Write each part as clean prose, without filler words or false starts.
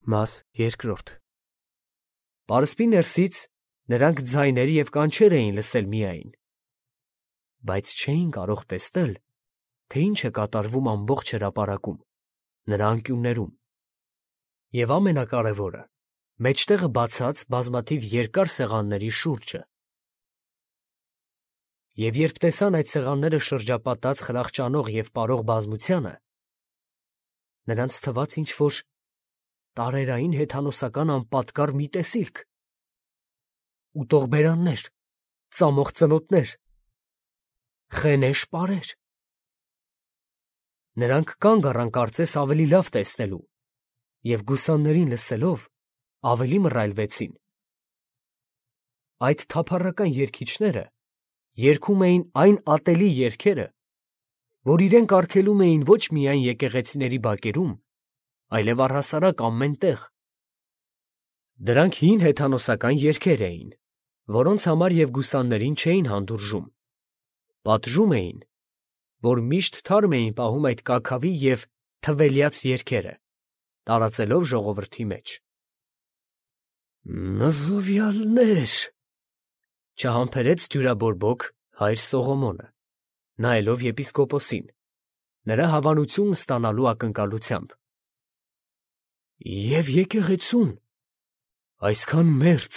Մաս երկրորդ Պարսպի ներսից նրանք ձայներ և կանչեր էին լսել միայն, բայց չէին կարող տեսնել, թե ինչ է կատարվում ամբողջ հրապարակում, նրա անկյուններում, և ամենակարևորը, մեջտեղը բացած բազմաթիվ երկար սեղանների շուրջը։ Եվ երբ տեսան այդ սեղանները շրջապատած խրախճանող և պարող բազմությանը, նրանց թվաց ինչ-որ տարերային հեթանոսական անպատկառ մի տեսիլք. ուտող բերաններ, ծամող ծնոտներ, խենե շպարեր։ Նրանք կանգ առան կարծես ավելի լավ տեսնելու և գուսաններին լսելով ավելի մռայլվեցին։ Այդ թափառական երգիչները երգում էին այն ատելի երգերը, որ իրենք արգելում էին ոչ միայն եկեղեցիների բակերում, այլև առհասարակ ամեն տեղ։ Դրանք հին հեթանոսական երգեր էին, որոնց համար և գուսաններին չէին հանդուրժում, պատժում էին, որ միշտ թարմ էին պահում այդ կաքավի և թվելյաց երգերը, տարածելով ժողովրդի մեջ։ «Նզովյալներ», չհամբերեց դյուրաբորբոք հայր Սողոմոնը, նայելով եպիսկոպոսին, նրա հավանությունն ստանալու ակնկալությամբ։ «Եվ եկեղեցուն այսքան մերձ»։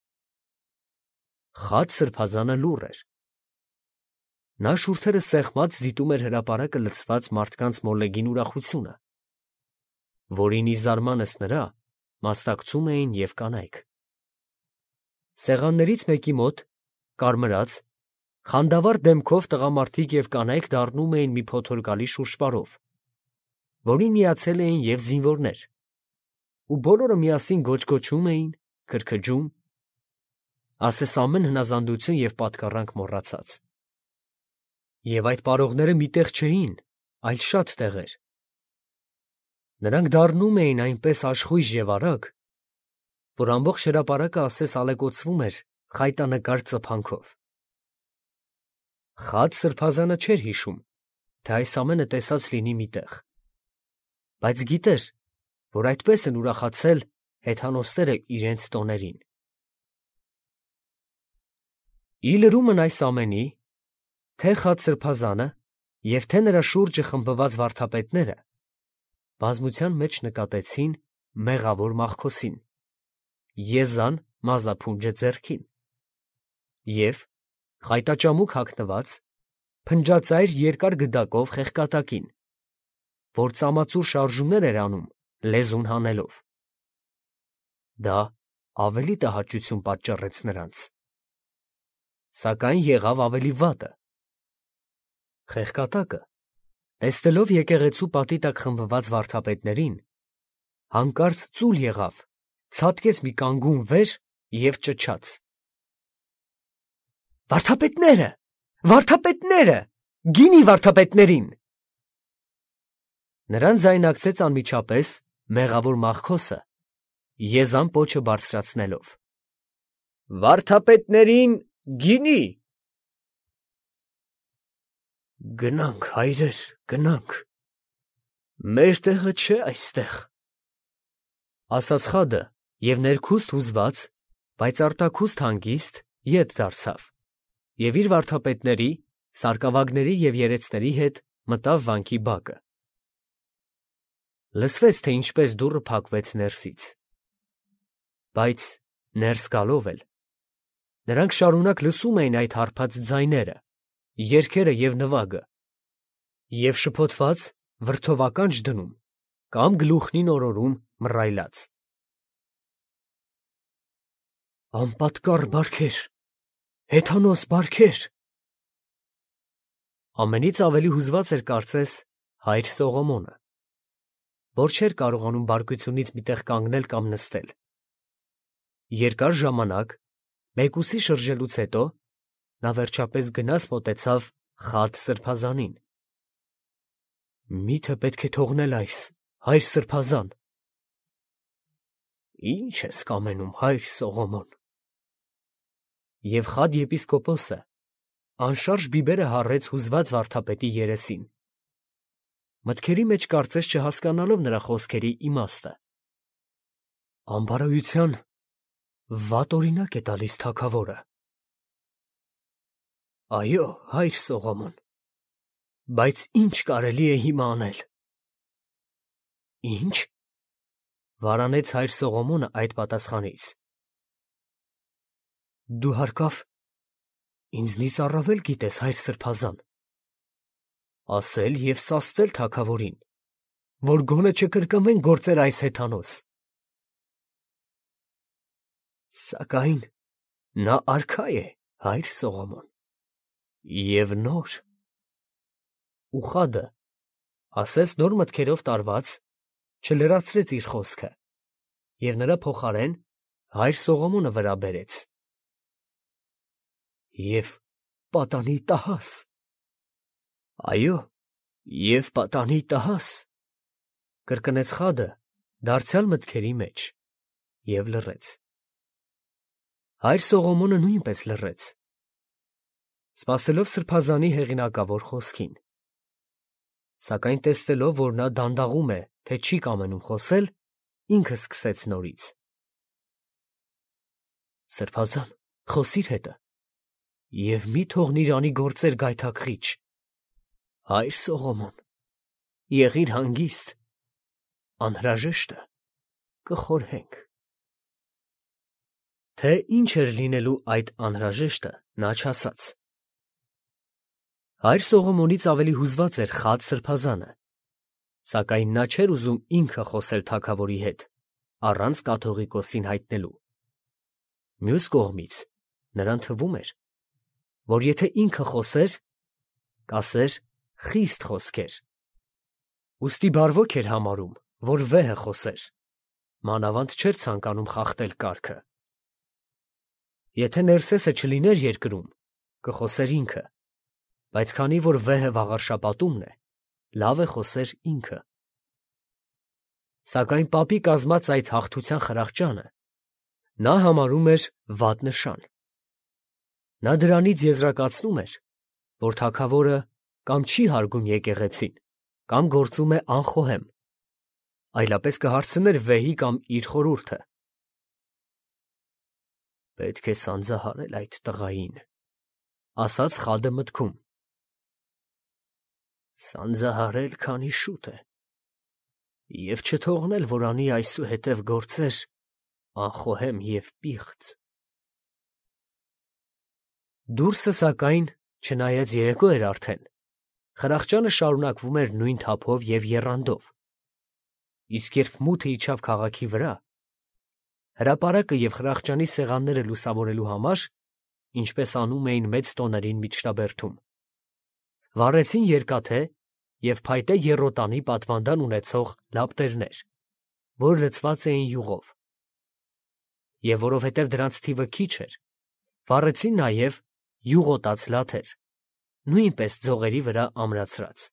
Խատ սրբազանը լուռ էր։ Նա շուրթերը սեղմած դիտում էր հրապարակը լցված մարդկանց մոլեգին ուրախությունը, որին ի զարմանս նրա մասնակցում էին և կանայք։ Սեղաններից մեկի մոտ, կարմրած, խանդավառ դեմքով տղամարդիկ և կանայք դառնում էին մի փոթորկալի շուրջպարով, որին միացել էին և զինվորներ, ու բոլորը միասին գոչգոչում էին, քրքջում, ասես ամեն հնազանդություն և պատկառանք մոռացած։ Եվ այդ պարողները մի տեղ չէին, այլ շատ տեղեր։ Նրանք դառնում էին այնպես աշխույժ և արագ, որ ամբողջ հրապարակը ասես ալեկոծվում էր խայտանկար ծփանքով։ Խատ սրբազանը չէր հիշում, թե այս ամենը տեսած լինի մի տեղ, բայց գիտեր, որ այդպես են ուրախացել հեթանոսները իրենց տոներին։ Ի լրումն այս ամենի, թե խատ սրբազանը և թե նրա շուրջը խմբված վարդապետները բազմության մեջ նկատեցին մեղավոր Մախքոսին, եզան մազափունջը ձեռքին, և խայտաճամուկ հագնված, փնջածայր երկար գդակով խեղկատակին, որ ծամածուր շարժումներ էր անում լեզուն հանելով։ Դա ավելի տհաճություն պատճառեց նրանց, սակայն եղավ ավելի վատը. խեղկատակը, տեսնելով եկեղեցու պատի տակ խմբված վարդապետներին, հանկարծ ծուլ եղավ, ցատկեց մի կանգուն վեր և ճչաց. «Վարդապետները, վարդապետները, գինի վարդապետներին»։ Նրան ձայնակցեց անմիջապես մեղավոր Մախքոսը, եզան պոչը բարձրացնելով. «Վարդապետներին գինի»։ «Գնանք, հայրեր, գնանք, մեր տեղը չէ այստեղ», ասաց խադը և ներքուստ հուզված, բայց արտաքուստ հանգիստ ետ դարձավ և իր վարդապետների, սարկավագների և երեցների հետ մտավ վանքի բակը։ Լսվեց, թե ինչպես դուռը փակվեց ներսից։ Բայց ներս գալով էլ նրանք շարունակ լսում էին այդ հարբած ձայները, երգերը և նվագը, և շփոթված վրդով ականջ դնում կամ գլուխնին օրորում մռայլած. «Անպատկառ բարքեր, հեթանոս բարքեր»։ Ամենից ավելի հուզված էր կարծես հայր Սողոմոնը, որ չէր կարողանում բարկությունից մի տեղ կանգնել կամ նստել։ Երկար ժամանակ, մեկուսի շրջելուց հետո, նա վերջապես գնաց մոտեցավ խատ սրբազանին։ «Մի՞թե պետք է թողնել այս, հայր սրբազան»։ «Ի՞նչ ես կամենում, հայր Սողոմոն»։ Եվ խատ եպիսկոպոսը անշարժ բիբերը հառեց հուզված վարդապետի երեսին, մտքերի մեջ կարծես չհասկանալով նրա խոսքերի իմաստը։ Անբարոյության վատ օրինակ է տալիս թագավորը։ Այո, հայր Սողոմոն, բայց ինչ կարելի է հիմա անել։ Ինչ։ Վարանեց հայր Սողոմոնը այդ պատասխանից։ Դու հարկավ ինձնից առավել գիտես, հայր սրբազան, ասել և սաստել թագավորին, որ գոնե չկրկնվեն գործեր այս հեթանոս։ Սակայն նա արքա է, հայր Սողոմոն, և նոր։ Ուխադը, ասես նոր մտքերով տարված, չլրացրեց իր խոսքը և նրա փոխարեն հայր Սողոմոնը վրա բերեց։ Եվ պատանի տահաս։ Այո, և պատանի տահաս, կրկնեց խադը դարձյալ մտքերի մեջ և լռեց։ Հայր Սողոմոնը նույնպես լռեց, սպասելով սրբազանի հեղինակավոր խոսքին, սակայն տեսնելով, որ նա դանդաղում է, թե չի կամենում խոսել, ինքը սկսեց նորից. Սրբազան, խոսիր հետը, և մի թողնիր անի գործեր գայթակղիչ։ Հայր Սողոմոն, եղիր հանգիստ, անհրաժեշտը կխորհենք։ Թե ինչ էր լինելու այդ անհրաժեշտը, նա չասաց։ Հայր Սողոմոնից ավելի հուզված էր խադ սրբազանը, սակայն նա չէր ուզում ինքը խոսել թագավորի հետ, առանց կաթողիկոսին հայտնելու։ Մյուս կողմից, նրան թվում էր, որ եթե ինքը խոսեր, կասեր խիստ խոսքեր, ուստի բարվոք էր համարում, որ վեհը խոսեր, մանավանդ չէր ցանկանում խախտել կարգը։ Եթե Ներսեսը չլիներ երկրում, կխոսեր ինքը, բայց քանի որ վեհը վաղարշապատումն է, լավ է խոսեր ինքը։ Սակայն պապի կազմած այդ հաղթության խրախճանը նա համարում էր վատ նշան։ Նա դրանից եզրակացնում էր, որ թագավորը կամ չի հարգում եկեղեցին, կամ գործում է անխոհեմ, այլապես կհարցներ վեհի կամ իր խորհուրդը։ Պետք է սանձահարել այդ տղային, ասաց խադը մտքում։ Սանձահարել, քանի շուտ է, և չթողնել, որ անի այսուհետև գործեր անխոհեմ և պիղծ։ Դուրսը, սակայն, չնայած երեկո էր արդեն, խրախճանը շարունակվում էր նույն թափով և եռանդով, իսկ երբ մութը իջավ քաղաքի վրա, հրապարակը և խրախճանի սեղանները լուսավորելու համար, ինչպես անում էին մեծ տոներին միջնաբերդում, վառեցին երկաթե և փայտե եռոտանի պատվանդան ունեցող լապտերներ, որ լցված էին յուղով, և որովհետև դրանց թիվը քիչ էր, վառեցին նաև յուղոտած լաթեր, նույնպես ձողերի վրա ամրացրած։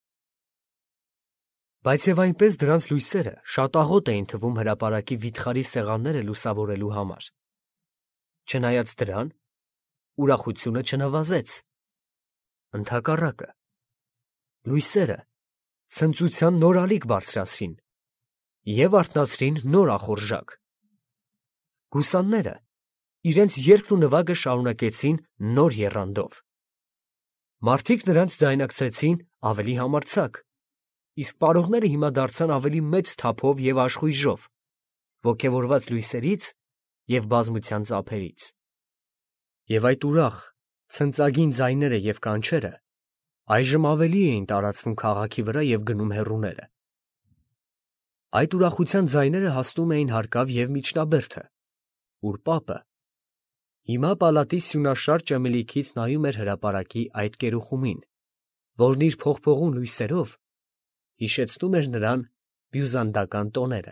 Բայց և այնպես դրանց լույսերը շատ աղոտ էին թվում հրապարակի վիթխարի սեղանները լուսավորելու համար։ Չնայած դրան, ուրախությունը չնվազեց, ընդհակառակը, լույսերը ցնծության նոր ալիք բարձրացրին և արթնացրին նոր ախորժակ։ Գուսանները իրենց երգն ու նվագը շարունակեցին նոր եռանդով։ Մարդիկ նրանց ձայնակցեցին ավելի համարձակ, իսկ պարողները հիմա դարձան ավելի մեծ թափով և աշխույժով, ոգևորված լույսերից և բազմության ծափերից։ Եվ այդ ուրախ, ցնծագին ձայները և կանչերը այժմ ավելի էին տարածվում քաղաքի վրա և գնում հեռուները։ Այդ ուրախության ձայները հասնում էին հարկավ և միջնաբերդը, ուր պապը հիմա պալատի սյունաշար ճմելիքից նայում էր հրապարակի այդ կերուխումին, որն իր փողփողուն լույսերով հիշեցնում էր նրան բյուզանդական տոները։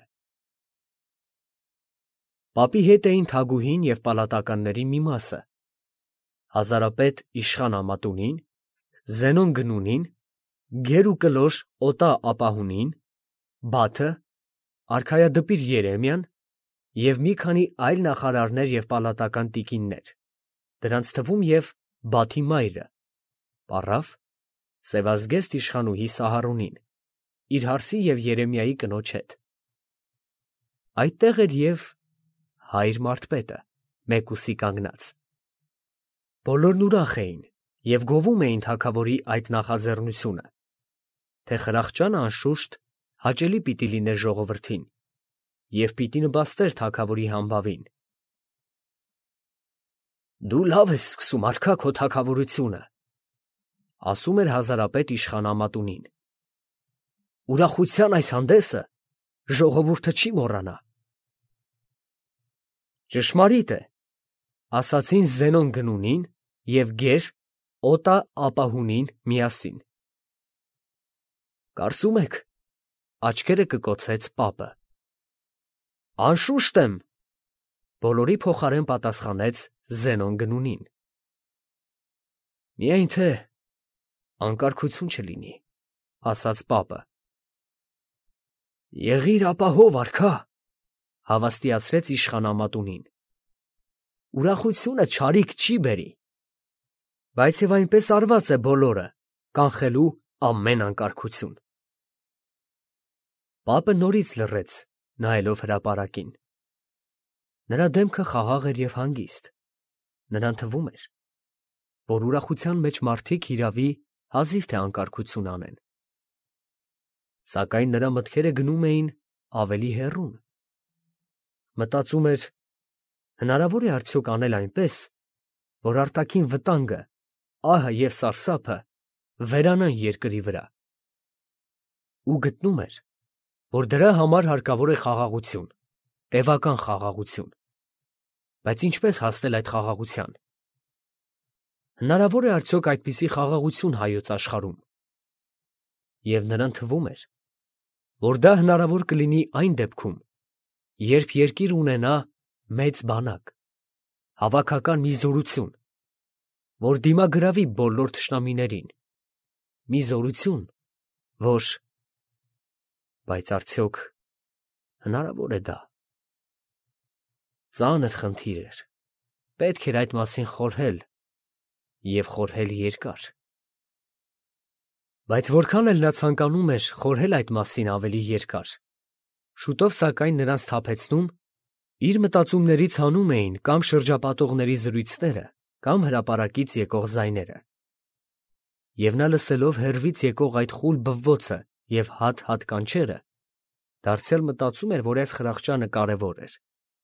Պապի հետ էին թագուհին և պալատականների մի մասը, հազարապետ Իշխան Ամատունին, Զենոն Գնունին, գեր ու կլոր Օտա Ապահունին, Բաթը, արքայադպիր Երեմիան և մի քանի այլ նախարարներ և պալատական տիկիններ, դրանց թվում և Բաթի մայրը, պառավ, սևազգեստ իշխանուհի Սահարունին, իր հարսի և Երեմիայի կնոջ հետ։ Այդտեղ էր և հայր Մարդպետը, մեկուսի կանգնած։ Բոլորն ուրախ էին և գովում էին թագավորի այդ նախաձեռնությունը, թե Խրախճանը անշուշտ հաճելի պիտի լիներ ժողովրդին և պիտի նպաստեր թագավորի համբավին։ «Դու լավ ես սկսում, արքա, քո թագավորությունը», ասում էր հազարապետ իշխանամատունին։ «Ուրախության այս հանդեսը ժողովուրդը չի մոռանա»։ «Ճշմարիտ է», ասացին Զենոն գնունին և գեր Օտա ապահունին միասին։ «Կարծում եք», աչքերը կկոցեց պապը։ «Անշուշտ եմ», բոլորի փոխարեն պատասխանեց Զենոն գնունին։ «Միայն թե անկարգություն չլինի», ասաց պապը։ «Եղիր ապահով, արքա», հավաստիացրեց իշխանամատունին։ «Ուրախությունը չարիք չի բերի, բայց և այնպես արված է բոլորը, կանխելու ամեն անկարգություն»։ Պապը նորից լռեց, նայելով հրապարակին։ Նրա դեմքը խաղաղ էր և հանգիստ, նրան թվում էր, որ ուրախության մեջ մարդիկ հիրավի հազիվ թե անկարգություն անեն։ Սակայն նրա մտքերը գնում էին ավելի հեռուն։ Մտածում էր. հնարավոր է արդյոք անել այնպես, որ արտաքին վտանգը, ահը և սարսափը վերանան երկրի վրա։ Ու գտնում էր, որ դրա համար հարկավոր է խաղաղություն, տևական խաղաղություն։ Բայց ինչպես հասնել այդ խաղաղության։ Հնարավոր է արդյոք այդպիսի խաղաղություն հայոց աշխարհում։ Եվ նրան թվում էր, որ դա հնարավոր կլինի այն դեպքում, երբ երկիր ունենա մեծ բանակ, հավաքական մի զորություն, որ դիմագրավի բոլոր թշնամիներին, մի զորություն, որ… Բայց արդյոք հնարավոր է դա։ Ծանր խնդիր էր, պետք էր այդ մասին խորհել և խորհել երկար։ Բայց որքան էլ նա ցանկանում էր խորհել այդ մասին ավելի երկար, շուտով սակայն նրան սթափեցնում, իր մտածումներից հանում էին կամ շրջապատողների զրույցները, կամ հրապարակից եկող ձայները։ Եվ նա լսելով հեռվից եկող այդ խուլ բվոցը և հատ-հատ կանչերը, դարձյալ մտածում էր, որ այս Խրախճանը կարևոր էր։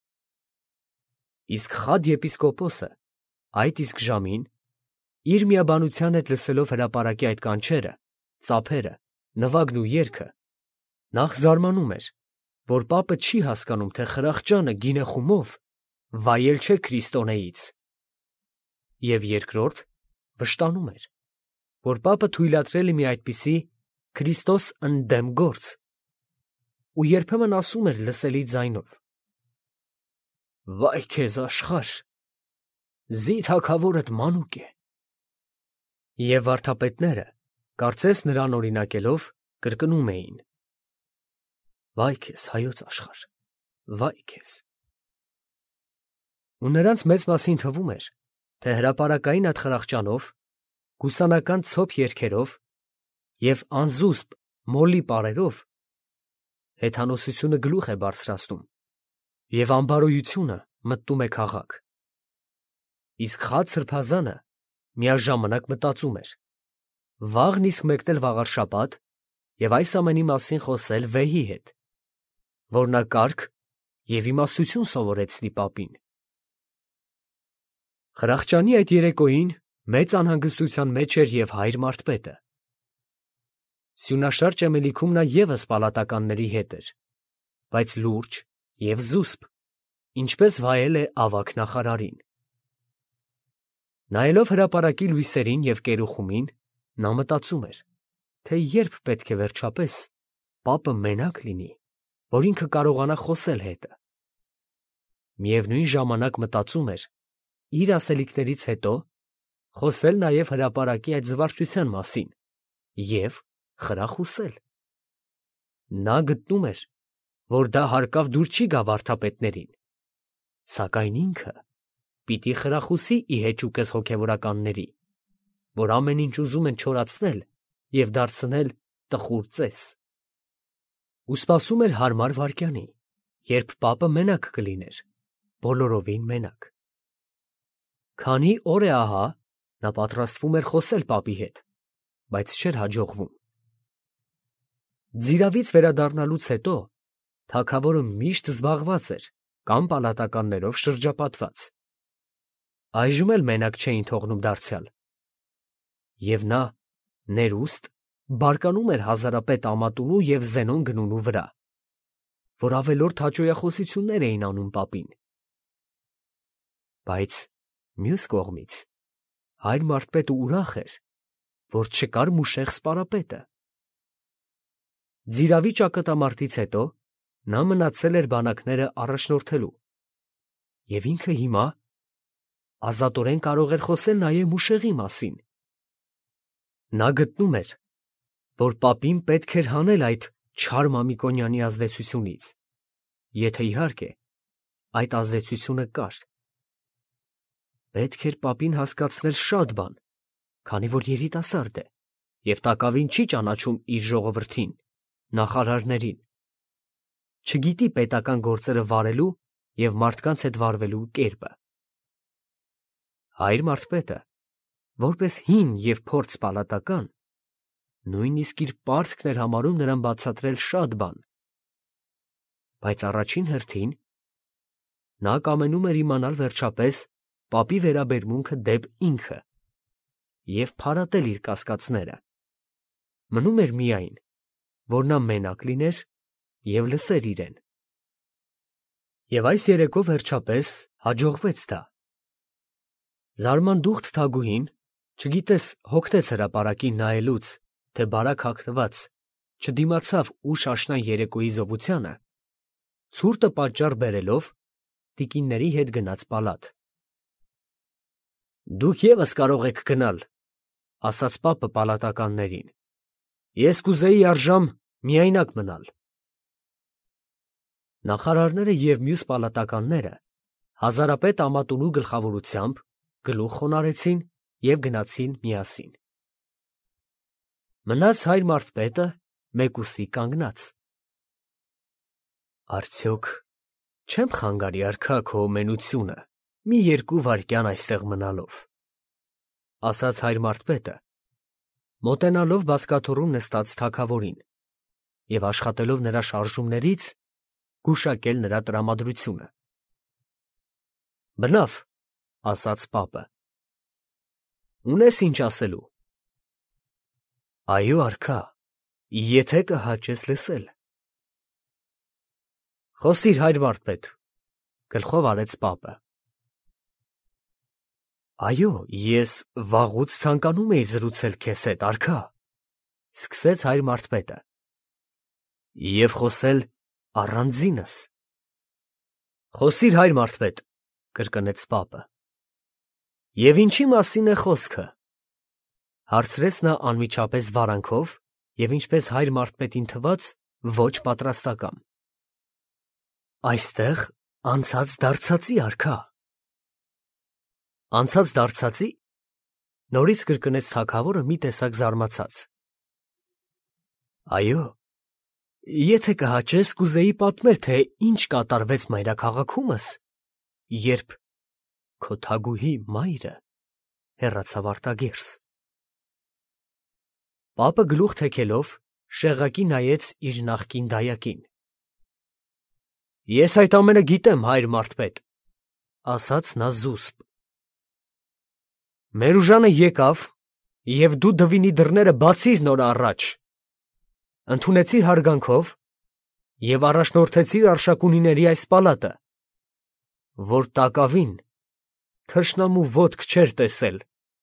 Իսկ Խադ եպիսկոպոսը այդ իսկ ժամին, իր միաբանության հետ լսելով հրապարակի այդ կանչերը, ծափերը, նվագն ու երգը, նախ զարմանում էր, որ պապը չի հասկանում, թե Խրախճանը գինեխումով վայել չէ քրիստոնեից, և երկրորդ վշտանում էր, որ պապը թույլատրել է մի այդպիսի Քրիստոս ընդդեմ գործ, ու երբեմն ասում էր լսելի ձայնով. «Վայ քեզ աշխարհ, զի թագավորդ մանուկ է»։ Եվ վարդապետները, կարծես նրան օրինակելով, կրկնում էին. «Վայ քեզ, հայոց աշխարհ, վայ քեզ»։ Ու նրանց մեծ մասին թվում էր, թե հրապարակային այդ Խրախճանով, գուսանական ցոփ երգերով և անզուսպ մոլի պարերով հեթանոսությունը գլուխ է բարձրացնում և անբարոյությունը մտնում է քաղաք։ Իսկ Խադ սրբազանը միաժամանակ մտածում էր. վաղն իսկ մեկնել վաղարշաբաթ և այս ամենի մասին խոսել վեհի հետ, որ նա կարգ և իմաստություն սովորեցնի պապին։ Խրախճանի այդ երեկոյին մեծ անհանգստության մեջ էր և հայր Մարդպետը։ Սյունաշար ճեմելիքում նա ևս պալատականների հետ էր, բայց լուրջ և զուսպ, ինչպես վայել է ավագ նախարարին։ Նայելով հրապարակի լույսերին և կերուխումին, նա մտածում էր, թե երբ պետք է վերջապես պապը մենակ լինի, որ ինքը կարողանա խոսել հետը։ Միևնույն ժամանակ մտածում էր իր ասելիքներից հետո խոսել նաև հրապարակի այդ զվարճության մասին և խրախուսել։ Նա գտնում էր, որ դա հարկավ դուր չի գա վարդապետներին, սակայն ինքը պիտի խրախուսի ի հեճուկս հոգևորականների, որ ամեն ինչ ուզում են չորացնել և դարձնել տխուր ծես։ Ու սպասում էր հարմար վայրկյանի, երբ պապը մենակ կլիներ, բոլորովին մենակ։ Քանի օր է ահա, նա պատրաստվում էր խոսել պապի հետ, բայց չէր հաջողվում։ Ձիրավից վերադառնալուց հետո թագավորը միշտ զբաղված էր կամ պալատականներով շրջապատված։ Այժմ էլ մենակ չէին թողնում դարձյալ։ Եվ նա, ներուստ, բարկանում էր հազարապետ Ամատունու և Զենոն Գնունու վրա, որ ավելորդ հաճոյախոսություններ էին անում պապին։ Բայց մյուս կողմից հայր Մարդպետը ուրախ էր, որ չկար Մուշեղ սպարապետը։ Ձիրավի ճակատամարտից հետո նա մնացել էր բանակները առաջնորդելու, և ինքը հիմա ազատորեն կարող էր խոսել նաև Մուշեղի մասին։ Նա գտնում էր, որ պապին պետք էր հանել այդ չար Մամիկոնյանի ազդեցությունից, եթե իհարկե այդ ազդեցությունը կար։ Պետք էր պապին հասկացնել շատ բան, քանի որ երիտասարդ է և տակավին չի ճանաչում իր ժողովրդին, նախարարներին, չգիտի պետական գործերը վարելու և մարդկանց հետ վարվելու կերպը։ Հայր Մարդպետը, որպես հին և փորձ պալատական, նույնիսկ իր պարտքն էր համարում նրան բացատրել շատ բան։ Բայց առաջին հերթին նա կամենում էր իմանալ վերջապես պապի վերաբերմունքը դեպ ինքը և փարատել իր կասկածները։ Մնում էր միայն, որ նա մենակ լիներ և լսեր իրեն։ Եվ այս երեկո վերջապես հաջողվեց դա։ Զարմանդուխտ Թագուհին, չգիտես հոգնեց հրապարակին նայելուց, թե բարակ հագնված, չդիմացավ ուշ աշնան երեկոյի զովությանը, ցուրտը պատճառ բերելով, տիկինների հետ գնաց պալատ։ «Դուք ևս կարող եք գնալ», ֊ ասաց պապը պալատականներին։ «Ես կուզեի առժամ միայնակ մնալ»։ Նախարարները և մյուս պալատականները հազարապետ Ամատունու գլխավորությամբ գլուխ խոնարհեցին և գնացին միասին։ Մնաց հայր Մարդպետը մեկուսի կանգնած։ «Արդյոք չեմ խանգարի արքա քո մենությունը մի երկու վայրկյան այստեղ մնալով», ֊ ասաց հայր Մարդպետը, մոտենալով բազկաթոռում նստած թագավորին և աշխատելով նրա շարժումներից գուշակել նրա տրամադրությունը։ «Բնավ», ֊ ասաց պապը։ «Ունե՞ս ինչ ասելու»։ «Այո, արքա, եթե կհաճես լսել»։ «Խոսիր, հայր Մարդպետ», ֊ գլխով արեց պապը։ «Այո, ես վաղուց ցանկանում էի զրուցել քեզ հետ, արքա», ֊ սկսեց հայր Մարդպետը, «և խոսել առանձինս»։ «Խոսիր, հայր Մարդպետ», ֊ կրկնեց պապը։ «Եվ ինչի՞ մասին է խոսքը», ֊ հարցրեց նա անմիջապես վարանքով և ինչպես հայր Մարդպետին թվաց, ոչ պատրաստակամ։ «Այստեղ անցած դարձածի, արքա»։ «Անցած դարձածի՞, ֊ նորից կրկնեց թագավորը մի տեսակ զարմացած։ «Այո, եթե կհաճես, կուզեի պատմել, թե ինչ կատարվեց մայրաքաղաքումս, երբ քո թագուհի մայրը հեռացավ արտագերս»։ Պապը գլուխ թեքելով շեղակի նայեց իր նախկին դայակին։ «Ես այդ ամենը գիտեմ, հայր Մարդպետ», ֊ ասաց նա զուսպ։ «Մերուժանը եկավ, և դու դվինի դռները բացիր նոր առաջ, ընդունեցիր հարգանքով և առաջնորդեցիր Արշակունիների այս պալատը, որ տակավին թշնամու ոտք չէր տեսել»։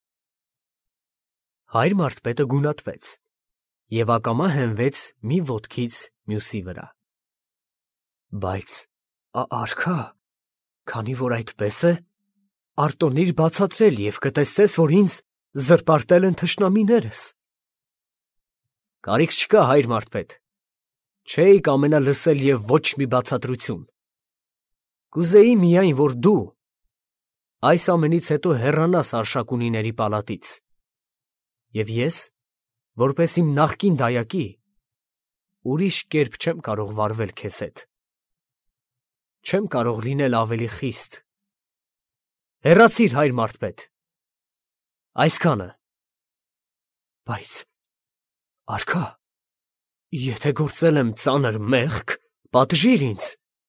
Հայր Մարդպետը գունատվեց և ակամա հենվեց մի ոտքից մյուսի վրա։ «Բայց, արքա, քանի որ այդպես է, արտոնիր բացատրել և կտեսնես, որ ինձ զրպարտել են թշնամիներս»։ «Կարիք չկա, հայր Մարդպետ, չէի կամենա լսել և ոչ մի բացատրություն։ Կուզեի միայն, որ դու այս ամենից հետո հեռանաս Արշակունիների պալատից, և ես, որպես իմ նախկին դայակի, ուրիշ կերպ չեմ կարող վարվել քեզ հետ։ չեմ կարող լինել ավելի խիստ։ Հեռացիր, հայր մարդ-պետ։ Այսքանը։ Բայց, արքա, եթե գործել եմ ծանր մեղք, պատժիր ինձ։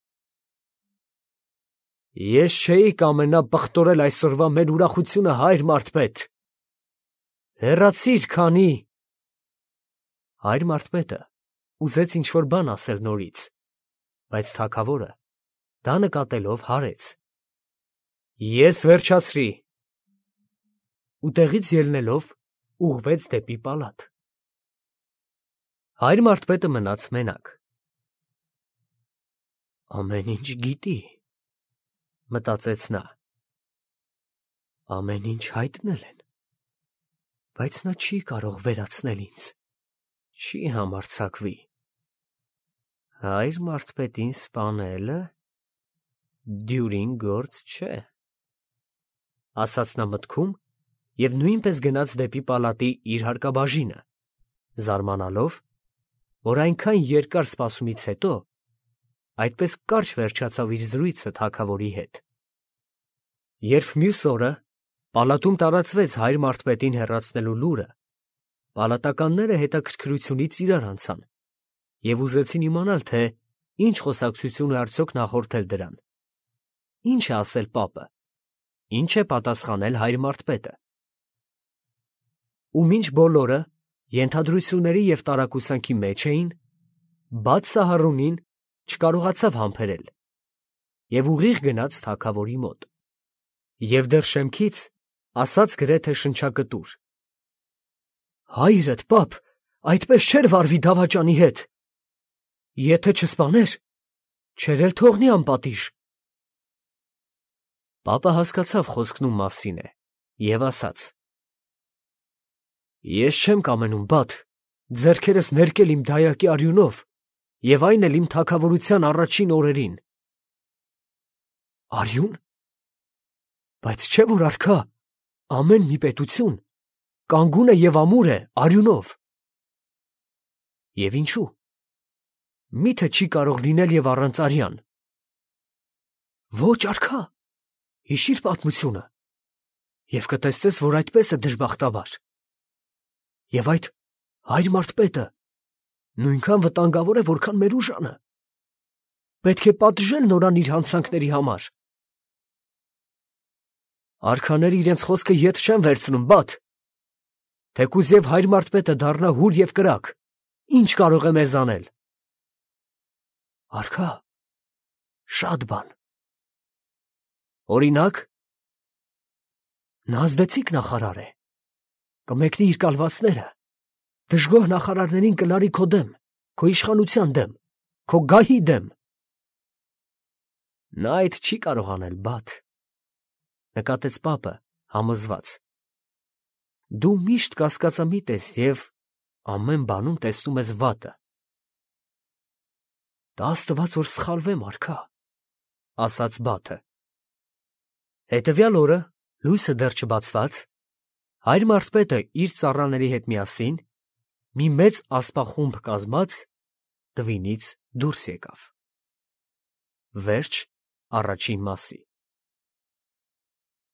Ես չէի կամենա պղտորել այսօրվա մեր ուրախությունը, հայր մարդ-պետ։ Հեռացիր, քանի… Հայր մարդ-պետը ուզեց ինչ-որ բան ասել նորից, բայց թագավորը, դա նկատելով, հարեց. Ես վերջացրի։ Ու տեղից ելնելով, ուղղվեց դեպի պալատ։ Հայր մարդ-պետը մնաց մենակ։ Ամեն ինչ գիտի, մտածեց նա։ Ամեն ինչ հայտնել են, բայց նա չի կարող վերացնել ինձ, չի համարձակվի։ Հայր մարդ-պետին սպանելը դյուրին գործ չէ, ասաց նա մտքում և նույնպես գնաց դեպի պալատի իր հարկաբաժինը, զարմանալով, որ այնքան երկար սպասումից հետո այդպես կարճ վերջացավ իր զրույցը թագավորի հետ։ Երբ մյուս օրը պալատում տարածվեց հայր մարդ-պետին հեռացնելու լուրը, պալատականները հետաքրքրությունից իրար անցան և ուզեցին իմանալ, թե ինչ խոսակցություն է արդյոք նախորդել դրան, ինչ է ասել պապը, ինչ է պատասխանել հայր մարդ-պետը։ Ու մինչ բոլորը ենթադրությունների և տարակուսանքի մեջ էին, բաց Սահարունին չկարողացավ համբերել և ուղիղ գնաց թագավորի մոտ և դեռ շեմքից ասաց գրեթե շնչակտուր. Հայրդ, պապ, այդպես չէր վարվի դավաճանի հետ, եթե չսպաներ, չէր էլ թողնի անպատիժ։ Պապը հասկացավ խոսքն ում մասին է և ասաց. Ես չեմ կամենում, բադ, ձեռքերս ներկել իմ դայակի արյունով և այն էլ իմ թագավորության առաջին օրերին։ Արյուն։ Բայց չէ՞ որ արքա, ամեն մի պետություն կանգուն է և ամուր է արյունով։ Եվ ինչու։ Միթե չի կարող լինել և առանց արյան։ Ոչ, արքա, հիշիր պատմությունը և կտեսնես, որ այդպես է դժբախտաբար։ Եվ այդ հայր մարդ-պետը նույնքան վտանգավոր է, որքան մեր ուժանը։ Պետք է պատժել նրան իր հանցանքների համար։ Արքաները իրենց խոսքը ետ չեն վերցնում, բադ։ Թեկուզ և հայր մարդ-պետը դառնա հուր և կրակ, ինչ կարող է մեզ անել։ Արքա, շատ բան։ Օրինակ, նա ազդեցիկ նախարար է, կմեկնի իր կալվածները, դժգոհ նախարարներին կլարի քո դեմ, քո իշխանության դեմ, քո գահի դեմ։ Նա այդ չի կարող անել, բադ, նկատեց պապը համոզված։ Դու միշտ կասկածամիտ ես և ամեն բանում տեսնում ես վատը։ Տա Աստված, որ սխալվեմ, արքա, ասաց բաթը։ Հետևյալ օրը, լույսը դեռ չբացված, հայր մարդ-պետը իր ծառաների հետ միասին, մի մեծ ասպախումբ կազմած, տվինից դուրս եկավ։ Վերջ առաջին մասի։